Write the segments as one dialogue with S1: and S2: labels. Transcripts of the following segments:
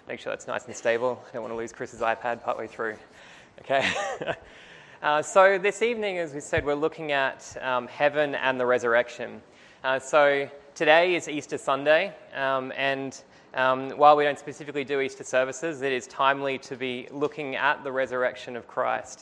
S1: Make sure that's nice and stable. I don't want to lose Chris's iPad partway through. Okay. So this evening, as we said, we're looking at heaven and the resurrection. So today is Easter Sunday, and while we don't specifically do Easter services, it is timely to be looking at the resurrection of Christ.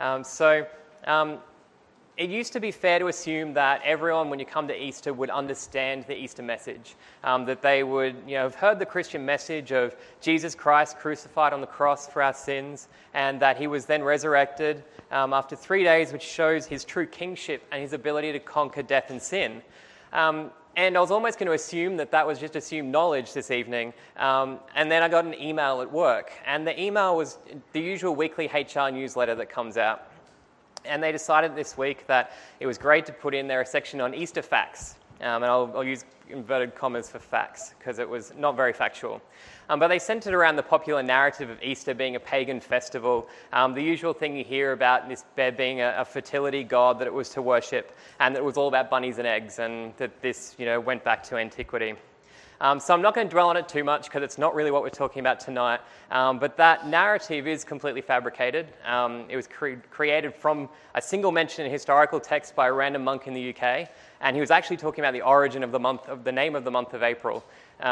S1: It used to be fair to assume that everyone, when you come to Easter, would understand the Easter message, that they would have heard the Christian message of Jesus Christ crucified on the cross for our sins, and that he was then resurrected after 3 days, which shows his true kingship and his ability to conquer death and sin. And I was almost going to assume that was just assumed knowledge this evening. And then I got an email at work, and the email was the usual weekly HR newsletter that comes out. And they decided this week that it was great to put in there a section on Easter facts. And I'll use inverted commas for facts because it was not very factual. But they centered around the popular narrative of Easter being a pagan festival, the usual thing you hear about this being a fertility god that it was to worship, and that it was all about bunnies and eggs, and that this went back to antiquity. So I'm not going to dwell on it too much because it's not really what we're talking about tonight. But that narrative is completely fabricated. It was created from a single mention in historical text by a random monk in the UK, and he was actually talking about the origin of the name of the month of April.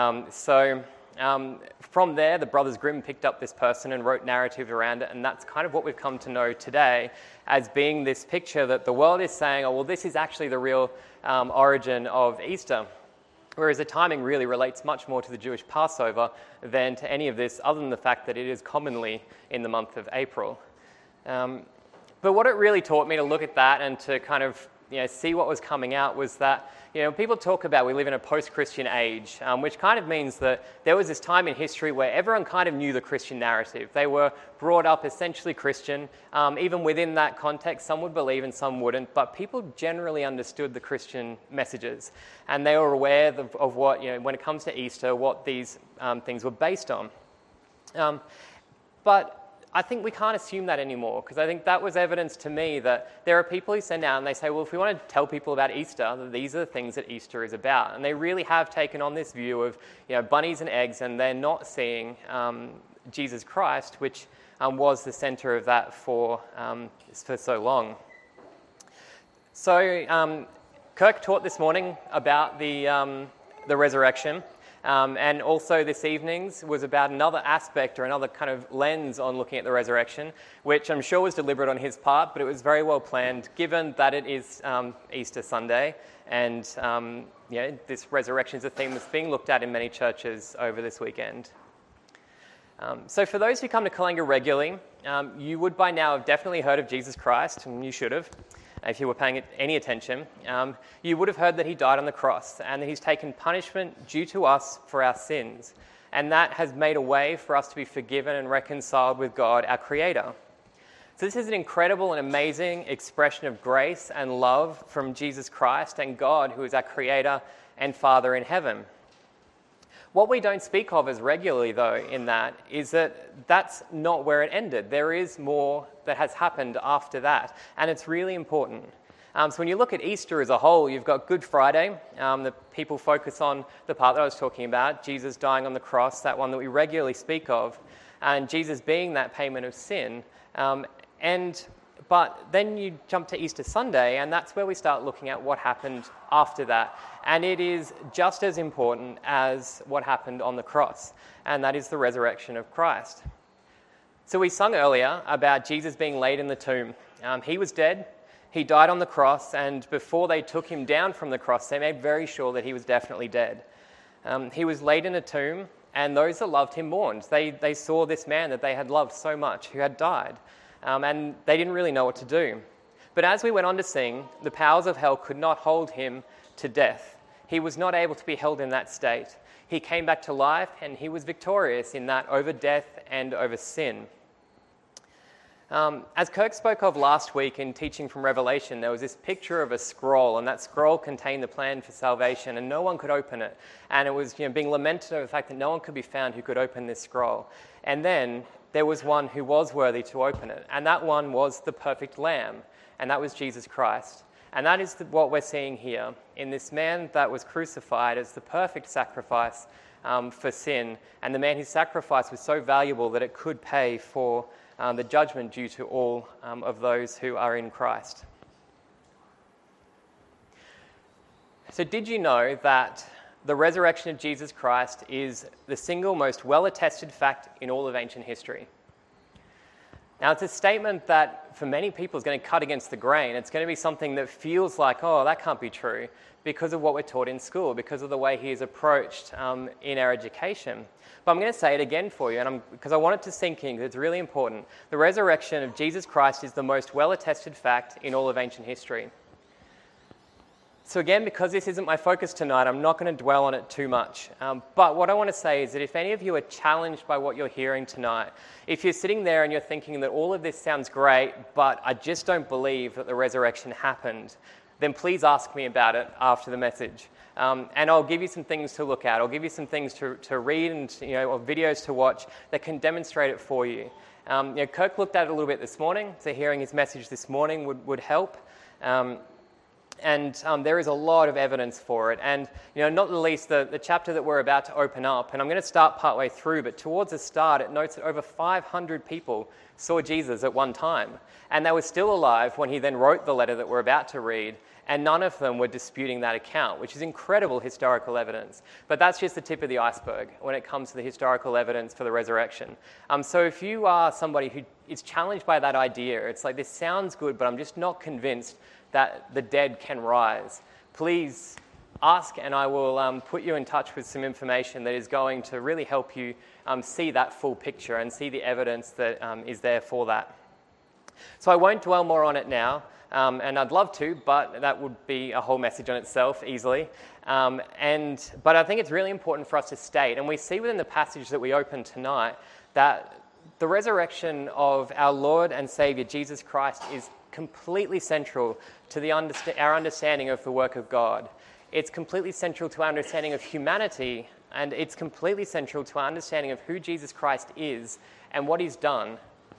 S1: From there, the Brothers Grimm picked up this person and wrote narratives around it, and that's kind of what we've come to know today as being this picture that the world is saying, oh, well, this is actually the real origin of Easter. Whereas the timing really relates much more to the Jewish Passover than to any of this, other than the fact that it is commonly in the month of April. But what it really taught me to look at that and to kind of see what was coming out was that people talk about we live in a post-Christian age, which kind of means that there was this time in history where everyone kind of knew the Christian narrative. They were brought up essentially Christian. Even within that context, some would believe and some wouldn't, but people generally understood the Christian messages, and they were aware of what, when it comes to Easter, what these things were based on. But I think we can't assume that anymore, because I think that was evidence to me that there are people who send out and they say, well, if we want to tell people about Easter, that these are the things that Easter is about. And they really have taken on this view of bunnies and eggs, and they're not seeing Jesus Christ, which was the center of that for so long. So Kirk taught this morning about the resurrection. And also this evening's was about another aspect or another kind of lens on looking at the resurrection, which I'm sure was deliberate on his part, but it was very well planned given that it is Easter Sunday, and this resurrection is a theme that's being looked at in many churches over this weekend. So for those who come to Kalenga regularly, you would by now have definitely heard of Jesus Christ, and you should have. If you were paying any attention, you would have heard that he died on the cross and that he's taken punishment due to us for our sins. And that has made a way for us to be forgiven and reconciled with God, our Creator. So this is an incredible and amazing expression of grace and love from Jesus Christ and God, who is our Creator and Father in heaven. What we don't speak of as regularly, though, in that is that that's not where it ended. There is more that has happened after that, and it's really important. So when you look at Easter as a whole, you've got Good Friday. The people focus on the part that I was talking about, Jesus dying on the cross, that one that we regularly speak of, and Jesus being that payment of sin. But then you jump to Easter Sunday, and that's where we start looking at what happened after that. And it is just as important as what happened on the cross, and that is the resurrection of Christ. So we sung earlier about Jesus being laid in the tomb. He was dead, he died on the cross, and before they took him down from the cross, they made very sure that he was definitely dead. He was laid in a tomb, and those that loved him mourned. They saw this man that they had loved so much, who had died. And they didn't really know what to do. But as we went on to sing, the powers of hell could not hold him to death. He was not able to be held in that state. He came back to life, and he was victorious in that over death and over sin. As Kirk spoke of last week in teaching from Revelation, there was this picture of a scroll, and that scroll contained the plan for salvation, and no one could open it. And it was being lamented over the fact that no one could be found who could open this scroll. And then there was one who was worthy to open it, and that one was the perfect Lamb, and that was Jesus Christ. And that is what we're seeing here in this man that was crucified as the perfect sacrifice for sin, and the man whose sacrifice was so valuable that it could pay for the judgment due to all of those who are in Christ. So did you know that the resurrection of Jesus Christ is the single most well-attested fact in all of ancient history? Now, it's a statement that for many people is going to cut against the grain. It's going to be something that feels like, oh, that can't be true, because of what we're taught in school, because of the way he is approached in our education. But I'm going to say it again for you, because I want it to sink in, because it's really important. The resurrection of Jesus Christ is the most well-attested fact in all of ancient history. So again, because this isn't my focus tonight, I'm not going to dwell on it too much. But what I want to say is that if any of you are challenged by what you're hearing tonight, if you're sitting there and you're thinking that all of this sounds great, but I just don't believe that the resurrection happened, then please ask me about it after the message. And I'll give you some things to look at. I'll give you some things to read and or videos to watch that can demonstrate it for you. Kirk looked at it a little bit this morning, so hearing his message this morning would help. And there is a lot of evidence for it. And, not the least, the chapter that we're about to open up, and I'm going to start partway through, but towards the start, it notes that over 500 people saw Jesus at one time. And they were still alive when he then wrote the letter that we're about to read, and none of them were disputing that account, which is incredible historical evidence. But that's just the tip of the iceberg when it comes to the historical evidence for the resurrection. So if you are somebody who is challenged by that idea, it's like, this sounds good, but I'm just not convinced that the dead can rise, please ask, and I will put you in touch with some information that is going to really help you see that full picture and see the evidence that is there for that. So I won't dwell more on it now, and I'd love to, but that would be a whole message on itself easily. But I think it's really important for us to state, and we see within the passage that we open tonight, that the resurrection of our Lord and Saviour Jesus Christ is completely central to our understanding of the work of God. It's completely central to our understanding of humanity, and it's completely central to our understanding of who Jesus Christ is and what he's done.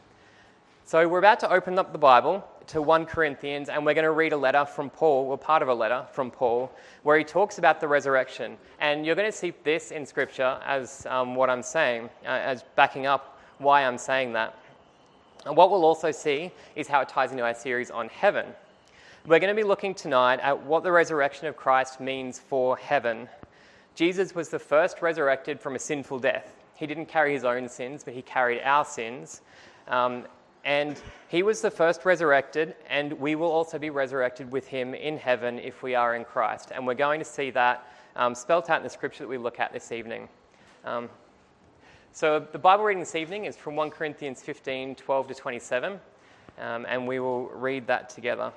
S1: So we're about to open up the Bible to 1 Corinthians, and we're going to read a letter from Paul, or part of a letter from Paul, where he talks about the resurrection. And you're going to see this in Scripture as what I'm saying, as backing up why I'm saying that. And what we'll also see is how it ties into our series on heaven. We're going to be looking tonight at what the resurrection of Christ means for heaven. Jesus was the first resurrected from a sinful death. He didn't carry his own sins, but he carried our sins. And he was the first resurrected, and we will also be resurrected with him in heaven if we are in Christ. And we're going to see that spelt out in the scripture that we look at this evening. So the Bible reading this evening is from 1 Corinthians 15, 12 to 27, and we will read that together.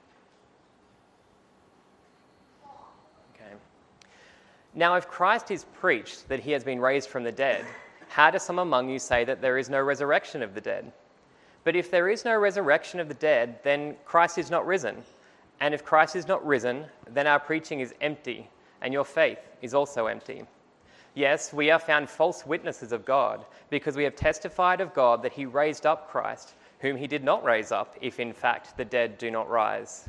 S1: Okay. Now, if Christ is preached that he has been raised from the dead, how do some among you say that there is no resurrection of the dead? But if there is no resurrection of the dead, then Christ is not risen. And if Christ is not risen, then our preaching is empty, and your faith is also empty. Yes, we are found false witnesses of God, because we have testified of God that he raised up Christ, whom he did not raise up, if in fact the dead do not rise.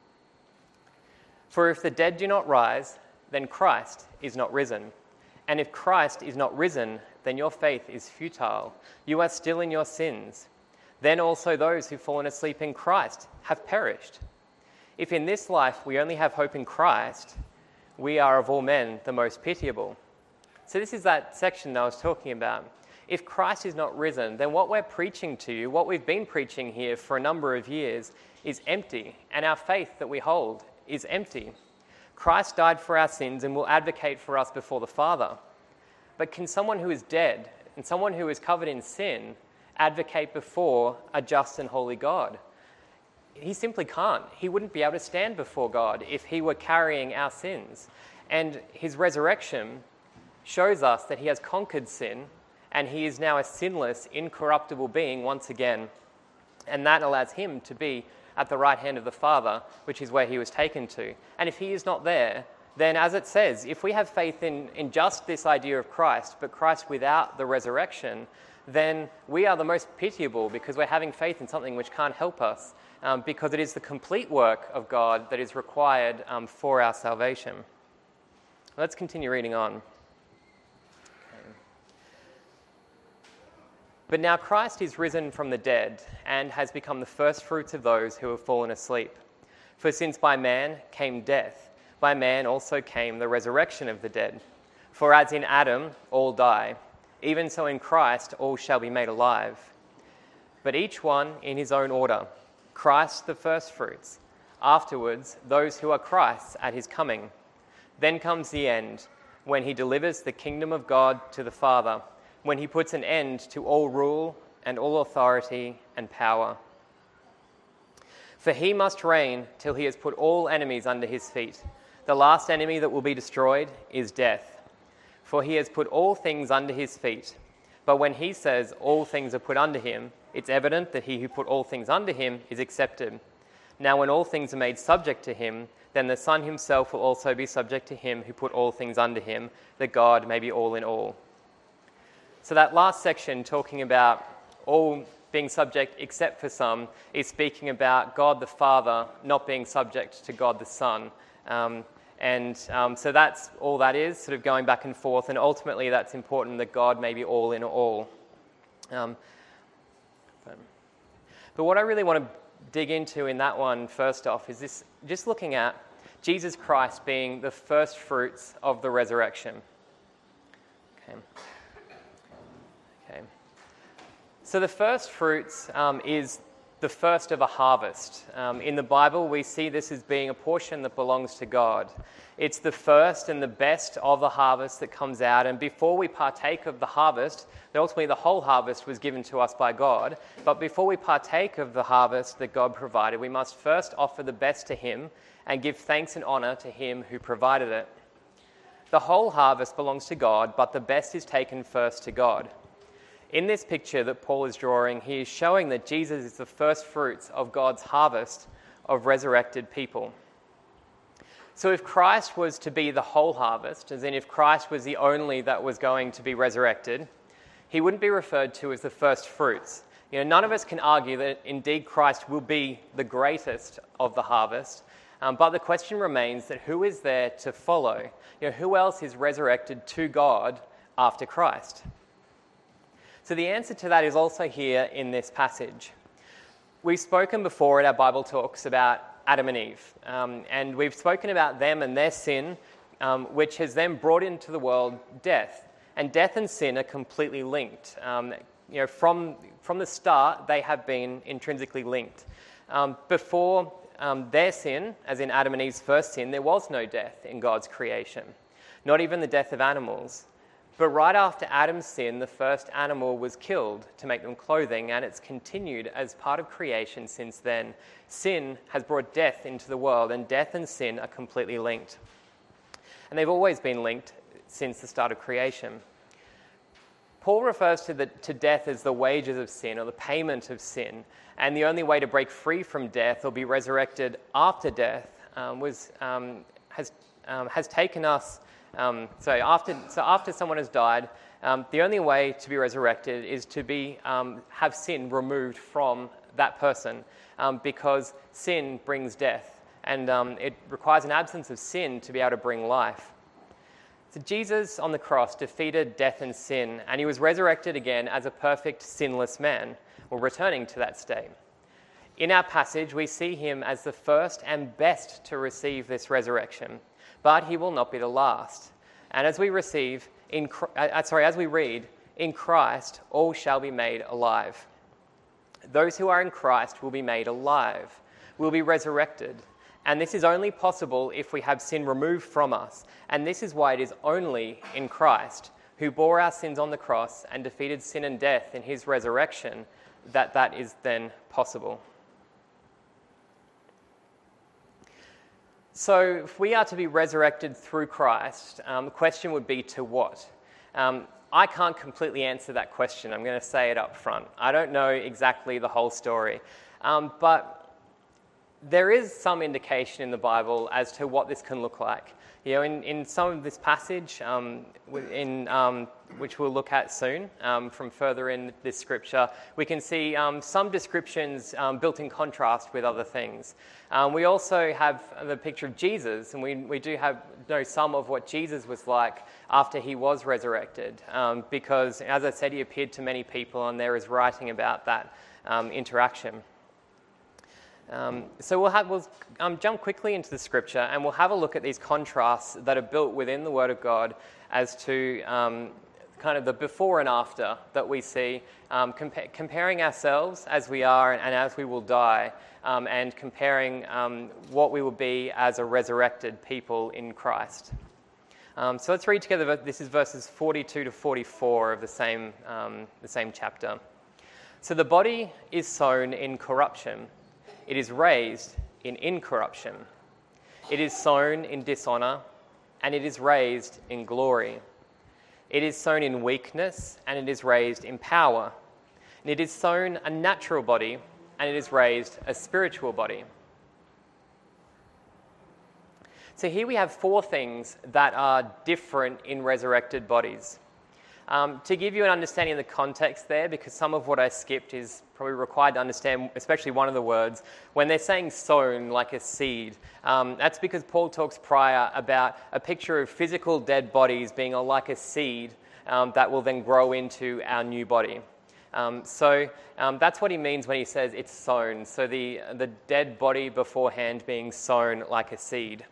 S1: For if the dead do not rise, then Christ is not risen. And if Christ is not risen, then your faith is futile. You are still in your sins. Then also those who've fallen asleep in Christ have perished. If in this life we only have hope in Christ, we are of all men the most pitiable. So this is that section that I was talking about. If Christ is not risen, then what we're preaching to you, what we've been preaching here for a number of years, is empty, and our faith that we hold is empty. Christ died for our sins and will advocate for us before the Father. But can someone who is dead and someone who is covered in sin advocate before a just and holy God? He simply can't. He wouldn't be able to stand before God if he were carrying our sins. And his resurrection shows us that he has conquered sin, and he is now a sinless, incorruptible being once again. And that allows him to be at the right hand of the Father, which is where he was taken to. And if he is not there, then as it says, if we have faith in just this idea of Christ, but Christ without the resurrection, then we are the most pitiable, because we're having faith in something which can't help us, because it is the complete work of God that is required for our salvation. Let's continue reading on. But now Christ is risen from the dead and has become the first fruits of those who have fallen asleep. For since by man came death, by man also came the resurrection of the dead. For as in Adam all die, even so in Christ all shall be made alive. But each one in his own order. Christ the firstfruits, afterwards those who are Christ's at his coming. Then comes the end, when he delivers the kingdom of God to the Father, when he puts an end to all rule and all authority and power. For he must reign till he has put all enemies under his feet. The last enemy that will be destroyed is death. For he has put all things under his feet. But when he says all things are put under him, it's evident that he who put all things under him is accepted. Now when all things are made subject to him, then the Son himself will also be subject to him who put all things under him, that God may be all in all. So that last section, talking about all being subject except for some, is speaking about God the Father not being subject to God the Son. So that's all that is, sort of going back and forth, and ultimately that's important that God may be all in all. But what I really want to dig into in that one, first off, is this, just looking at Jesus Christ being the first fruits of the resurrection. Okay. So the first fruits is the first of a harvest. In the Bible, we see this as being a portion that belongs to God. It's the first and the best of the harvest that comes out, and before we partake of the harvest, ultimately the whole harvest was given to us by God, but before we partake of the harvest that God provided, we must first offer the best to him and give thanks and honor to him who provided it. The whole harvest belongs to God, but the best is taken first to God. In this picture that Paul is drawing, he is showing that Jesus is the first fruits of God's harvest of resurrected people. So if Christ was to be the whole harvest, as in if Christ was the only that was going to be resurrected, he wouldn't be referred to as the first fruits. None of us can argue that indeed Christ will be the greatest of the harvest, but the question remains that who is there to follow? Who else is resurrected to God after Christ? So the answer to that is also here in this passage. We've spoken before at our Bible talks about Adam and Eve, and we've spoken about them and their sin, which has then brought into the world death. And death and sin are completely linked. From the start, they have been intrinsically linked. Before their sin, as in Adam and Eve's first sin, there was no death in God's creation, not even the death of animals. But right after Adam's sin, the first animal was killed to make them clothing, and it's continued as part of creation since then. Sin has brought death into the world, and death and sin are completely linked. And they've always been linked since the start of creation. Paul refers to death as the wages of sin, or the payment of sin, and the only way to break free from death or be resurrected after death has taken us. So after someone has died, the only way to be resurrected is to have sin removed from that person, because sin brings death, and it requires an absence of sin to be able to bring life. So Jesus on the cross defeated death and sin, and he was resurrected again as a perfect, sinless man, or returning to that state. In our passage, we see him as the first and best to receive this resurrection, but he will not be the last. And as we read, in Christ, all shall be made alive. Those who are in Christ will be made alive, will be resurrected. And this is only possible if we have sin removed from us. And this is why it is only in Christ, who bore our sins on the cross and defeated sin and death in his resurrection, that is then possible. So if we are to be resurrected through Christ, the question would be to what? I can't completely answer that question. I'm going to say it up front. I don't know exactly the whole story. But there is some indication in the Bible as to what this can look like. You know, in some of this passage, which we'll look at soon, from further in this scripture, we can see some descriptions built in contrast with other things. We also have the picture of Jesus, and we do know some of what Jesus was like after he was resurrected, because, as I said, he appeared to many people, and there is writing about that interaction. So we'll jump quickly into the scripture, and we'll have a look at these contrasts that are built within the Word of God as to kind of the before and after that we see, comparing ourselves as we are and as we will die, and comparing what we will be as a resurrected people in Christ. So let's read together. This is verses 42 to 44 of the same chapter. So the body is sown in corruption. It is raised in incorruption. It is sown in dishonor, and it is raised in glory. It is sown in weakness, and it is raised in power. And it is sown a natural body, and it is raised a spiritual body. So here we have 4 things that are different in resurrected bodies. To give you an understanding of the context there, because some of what I skipped is probably required to understand, especially one of the words. When they're saying sown, like a seed, that's because Paul talks prior about a picture of physical dead bodies being like a seed that will then grow into our new body. So that's what he means when he says it's sown. So the dead body beforehand being sown like a seed.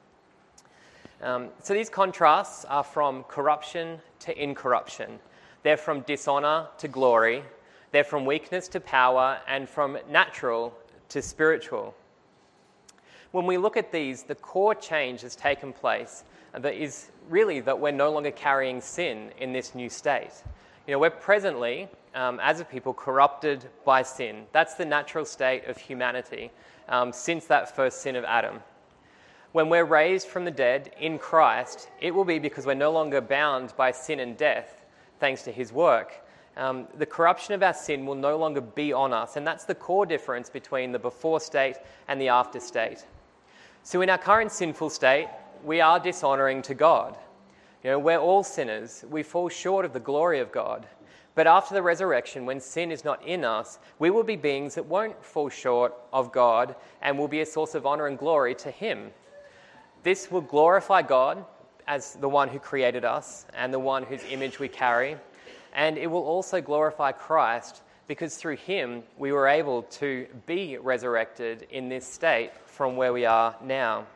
S1: So these contrasts are from corruption to incorruption. They're from dishonor to glory. They're from weakness to power, and from natural to spiritual. When we look at these, the core change has taken place that is really that we're no longer carrying sin in this new state. You know, we're presently, as a people, corrupted by sin. That's the natural state of humanity since that first sin of Adam. When we're raised from the dead in Christ, it will be because we're no longer bound by sin and death, thanks to his work. The corruption of our sin will no longer be on us, and that's the core difference between the before state and the after state. So in our current sinful state, we are dishonoring to God. You know, we're all sinners. We fall short of the glory of God. But after the resurrection, when sin is not in us, we will be beings that won't fall short of God and will be a source of honor and glory to him. This will glorify God as the one who created us and the one whose image we carry. And it will also glorify Christ because through him we were able to be resurrected in this state from where we are now.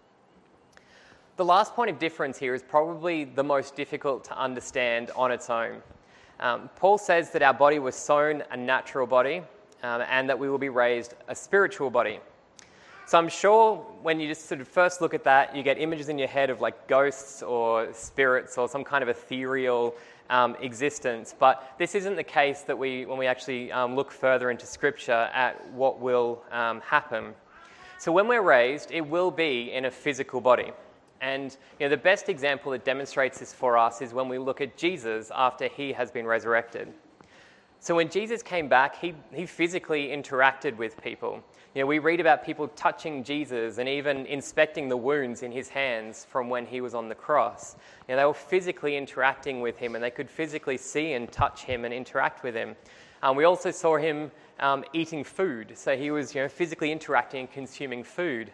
S1: The last point of difference here is probably the most difficult to understand on its own. Paul says that our body was sown a natural body and that we will be raised a spiritual body. So I'm sure when you just sort of first look at that, you get images in your head of like ghosts or spirits or some kind of ethereal existence. But this isn't the case that when we actually look further into Scripture at what will happen. So when we're raised, it will be in a physical body. And you know, the best example that demonstrates this for us is when we look at Jesus after he has been resurrected. So when Jesus came back, he physically interacted with people. You know, we read about people touching Jesus and even inspecting the wounds in his hands from when he was on the cross. You know, they were physically interacting with him, and they could physically see and touch him and interact with him. We also saw him eating food, so he was physically interacting and consuming food.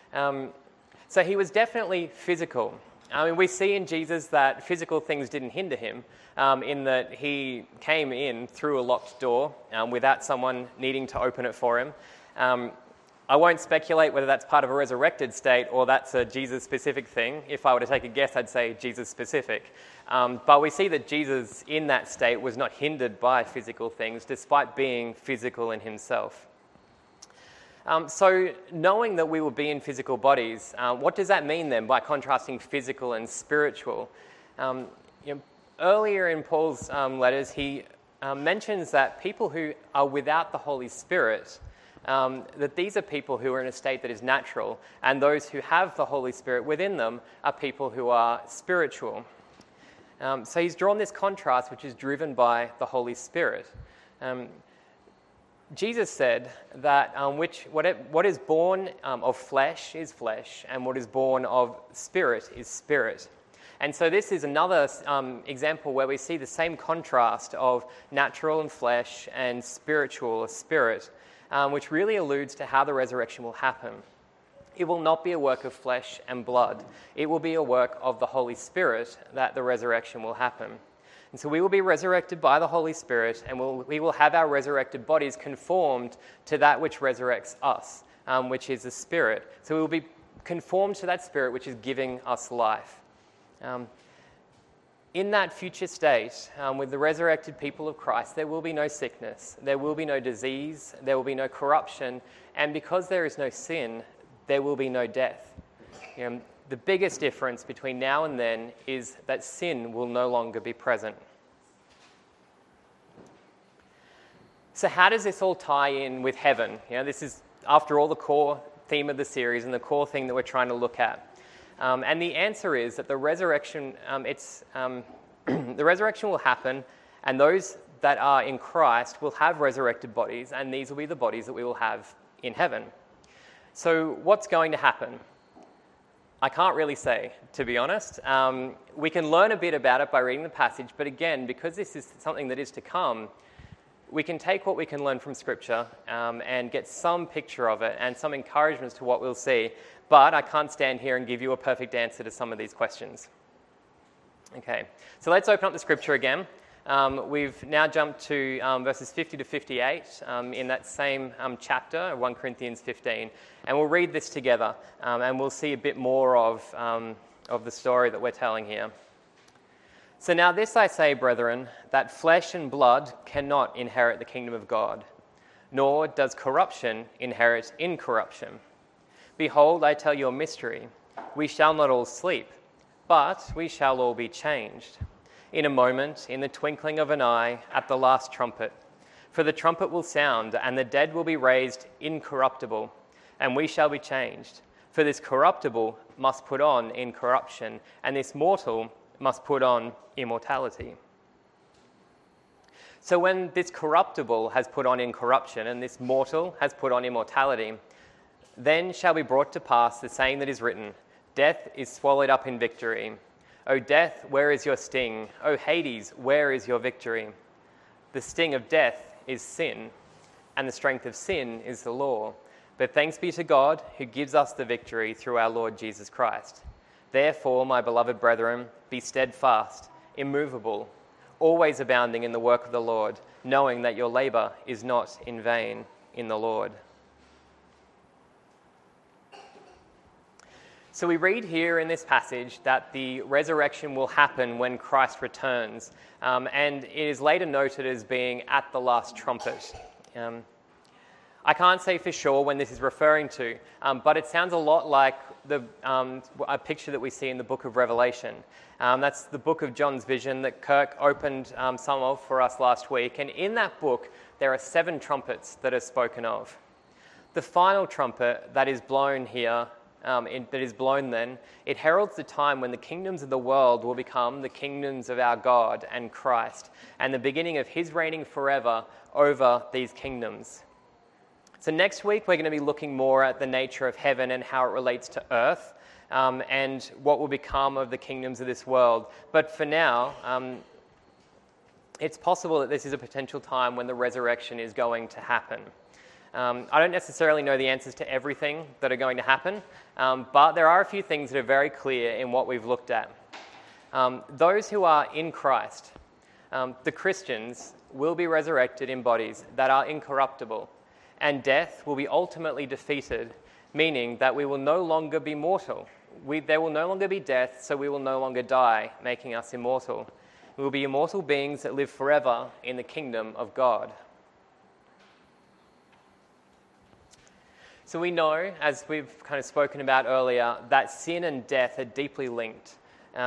S1: So he was definitely physical. I mean, we see in Jesus that physical things didn't hinder him, in that he came in through a locked door without someone needing to open it for him. I won't speculate whether that's part of a resurrected state or that's a Jesus-specific thing. If I were to take a guess, I'd say Jesus-specific. But we see that Jesus in that state was not hindered by physical things, despite being physical in himself. So knowing that we will be in physical bodies, what does that mean then by contrasting physical and spiritual? Earlier in Paul's letters, he mentions that people who are without the Holy Spirit, that these are people who are in a state that is natural, and those who have the Holy Spirit within them are people who are spiritual. So he's drawn this contrast which is driven by the Holy Spirit. Jesus said that what is born of flesh is flesh, and what is born of spirit is spirit. And so this is another example where we see the same contrast of natural and flesh and spiritual or spirit, which really alludes to how the resurrection will happen. It will not be a work of flesh and blood. It will be a work of the Holy Spirit that the resurrection will happen. And so we will be resurrected by the Holy Spirit, and we will have our resurrected bodies conformed to that which resurrects us, which is the Spirit. So we will be conformed to that Spirit which is giving us life. In that future state, with the resurrected people of Christ, there will be no sickness, there will be no disease, there will be no corruption, and because there is no sin, there will be no death. The biggest difference between now and then is that sin will no longer be present. So how does this all tie in with heaven? This is, after all, the core theme of the series and the core thing that we're trying to look at. And the answer is that the resurrection, the resurrection will happen, and those that are in Christ will have resurrected bodies, and these will be the bodies that we will have in heaven. So what's going to happen? I can't really say, to be honest. We can learn a bit about it by reading the passage, but again, because this is something that is to come, we can take what we can learn from Scripture and get some picture of it and some encouragement as to what we'll see, but I can't stand here and give you a perfect answer to some of these questions. Okay, so let's open up the Scripture again. We've now jumped to verses 50 to 58 in that same chapter, 1 Corinthians 15. And we'll read this together and we'll see a bit more of the story that we're telling here. So now this I say, brethren, that flesh and blood cannot inherit the kingdom of God, nor does corruption inherit incorruption. Behold, I tell you a mystery. We shall not all sleep, but we shall all be changed. In a moment, in the twinkling of an eye, at the last trumpet. For the trumpet will sound, and the dead will be raised incorruptible, and we shall be changed. For this corruptible must put on incorruption, and this mortal must put on immortality. So when this corruptible has put on incorruption, and this mortal has put on immortality, then shall be brought to pass the saying that is written, Death is swallowed up in victory. O death, where is your sting? O Hades, where is your victory? The sting of death is sin, and the strength of sin is the law. But thanks be to God, who gives us the victory through our Lord Jesus Christ. Therefore, my beloved brethren, be steadfast, immovable, always abounding in the work of the Lord, knowing that your labor is not in vain in the Lord. So we read here in this passage that the resurrection will happen when Christ returns, and it is later noted as being at the last trumpet. I can't say for sure when this is referring to, but it sounds a lot like a picture that we see in the book of Revelation. That's the book of John's vision that Kirk opened some of for us last week, and in that book there are 7 trumpets that are spoken of. The final trumpet that is blown here, it heralds the time when the kingdoms of the world will become the kingdoms of our God and Christ, and the beginning of his reigning forever over these kingdoms. So next week we're going to be looking more at the nature of heaven and how it relates to earth, and what will become of the kingdoms of this world. But for now, it's possible that this is a potential time when the resurrection is going to happen. I don't necessarily know the answers to everything that are going to happen, but there are a few things that are very clear in what we've looked at. Those who are in Christ, the Christians, will be resurrected in bodies that are incorruptible, and death will be ultimately defeated, meaning that we will no longer be mortal. There will no longer be death, so we will no longer die, making us immortal. We will be immortal beings that live forever in the kingdom of God. So we know, as we've kind of spoken about earlier, that sin and death are deeply linked.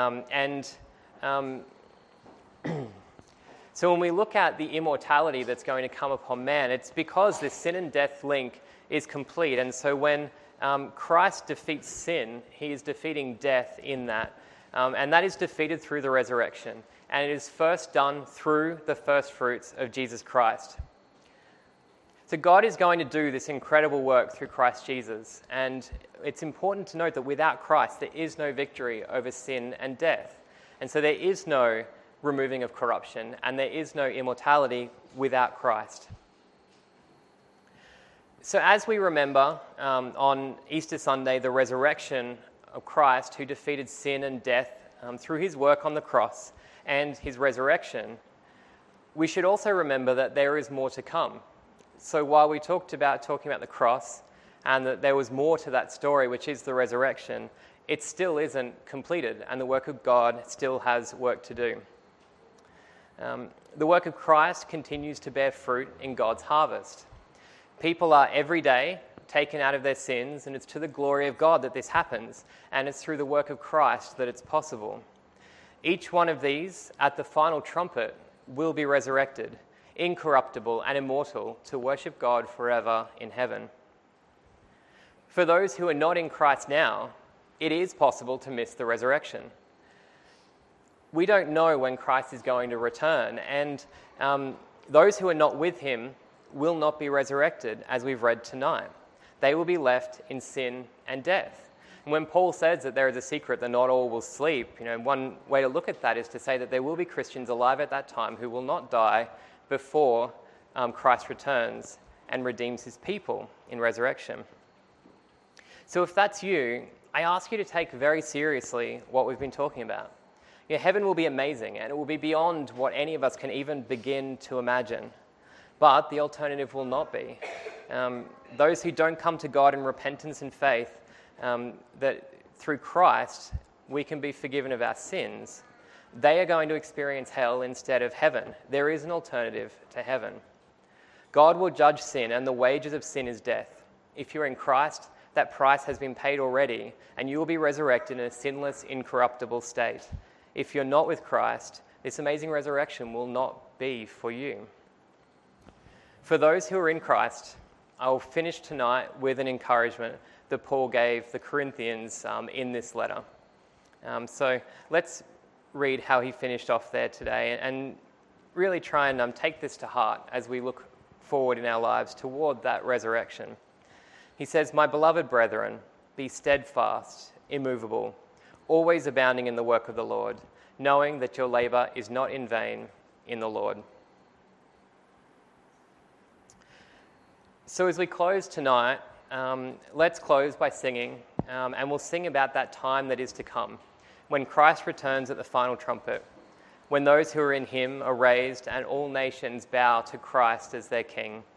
S1: So when we look at the immortality that's going to come upon man, it's because this sin and death link is complete. And so when Christ defeats sin, he is defeating death in that. And that is defeated through the resurrection. And it is first done through the first fruits of Jesus Christ. So God is going to do this incredible work through Christ Jesus, and it's important to note that without Christ there is no victory over sin and death. And so there is no removing of corruption, and there is no immortality without Christ. So as we remember on Easter Sunday the resurrection of Christ, who defeated sin and death through his work on the cross and his resurrection, we should also remember that there is more to come. So while we talking about the cross and that there was more to that story, which is the resurrection, it still isn't completed, and the work of God still has work to do. The work of Christ continues to bear fruit in God's harvest. People are every day taken out of their sins, and it's to the glory of God that this happens, and it's through the work of Christ that it's possible. Each one of these, at the final trumpet, will be resurrected, incorruptible and immortal, to worship God forever in heaven. For those who are not in Christ now, it is possible to miss the resurrection. We don't know when Christ is going to return, and those who are not with him will not be resurrected, as we've read tonight. They will be left in sin and death. And when Paul says that there is a secret that not all will sleep, one way to look at that is to say that there will be Christians alive at that time who will not die before Christ returns and redeems his people in resurrection. So if that's you, I ask you to take very seriously what we've been talking about. Heaven will be amazing, and it will be beyond what any of us can even begin to imagine. But the alternative will not be. Those who don't come to God in repentance and faith, that through Christ we can be forgiven of our sins, they are going to experience hell instead of heaven. There is an alternative to heaven. God will judge sin, and the wages of sin is death. If you're in Christ, that price has been paid already, and you will be resurrected in a sinless, incorruptible state. If you're not with Christ, this amazing resurrection will not be for you. For those who are in Christ, I will finish tonight with an encouragement that Paul gave the Corinthians in this letter. So let's read how he finished off there today and really try and take this to heart as we look forward in our lives toward that resurrection. He says, "My beloved brethren, be steadfast, immovable, always abounding in the work of the Lord, knowing that your labor is not in vain in the Lord." So as we close tonight, let's close by singing, and we'll sing about that time that is to come, when Christ returns at the final trumpet, when those who are in him are raised and all nations bow to Christ as their King.